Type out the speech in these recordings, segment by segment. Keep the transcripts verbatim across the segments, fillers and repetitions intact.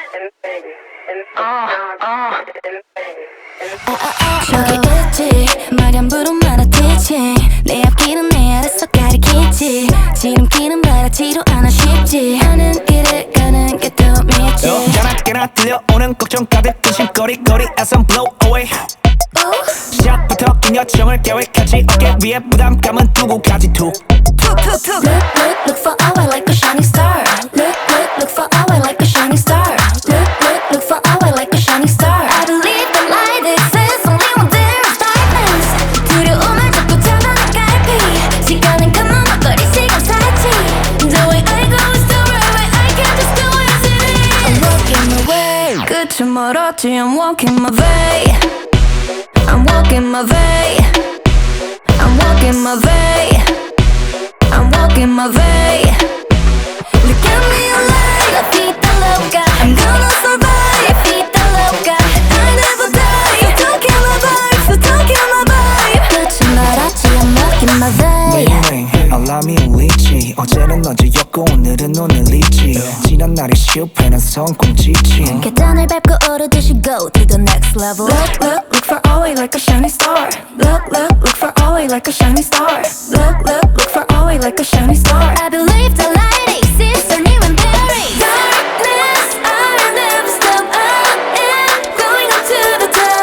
저기 있지 말연부름 말아듣지 내 앞길은 내 알아서 가리키지 지름길은 바라지도 않아 쉽지 하는 길을 가는 게 더 밉지 자나깨나 들려오는 걱정 가득 든 심거리거리에선 blow away 시작부터 긴 여정을 계획하지 어깨 위에 부담감은 두고 가지 툭 Look, look, look for our like a shining star Look, look, look for our like a shining star Look, look, look for our like a shining star I believe the light exists only when there is darkness 두려움을 자꾸 잡아나갈피 시간은 가만 막거리 시간 살지 The way I go is the right way I can't just do easily I'm walking my way 끝은 멀었지 I'm walking my way I'm walking my way I'm walking my way I'm walking my way Look at me alive La vida loca I'm gonna survive La vida loca I never die So don't kill my vibe So don't kill my vibe 끝이 말았지 I'm walking my way 매일매일 알람이 울리지 어제는 어제였고 오늘은 오늘이지 지난 날의 실패는 성공 지침 계단을 밟고 오르듯이 go to the next level Look, look, look for always like a shining star Look, look, look for always like a shining star Look, look, look for always like a shining star I believe the light exists only when there is darkness I'll never stop I am going up to the top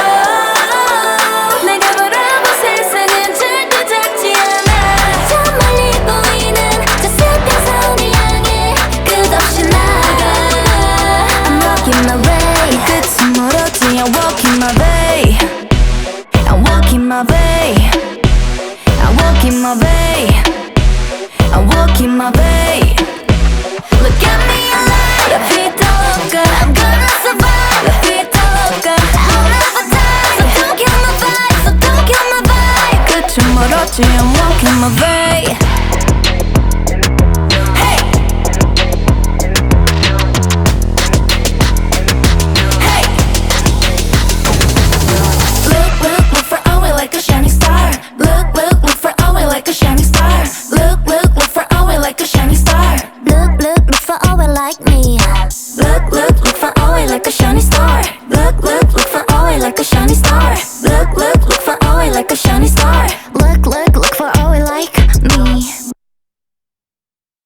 oh, 내가 바라본 세상은 절대 작지 않아 저 멀리 보이는 저 습한 선을 향해 끝없이 나가 I'm walking my way 끝은 멀었지 I'm walking my way I'm walking my way I'm walking my way I'm walking my way Look at me alive La vida loca I'm gonna survive La vida loca I'll never die So don't kill my vibe So don't kill my vibe 끝은 멀었지 I'm walking my way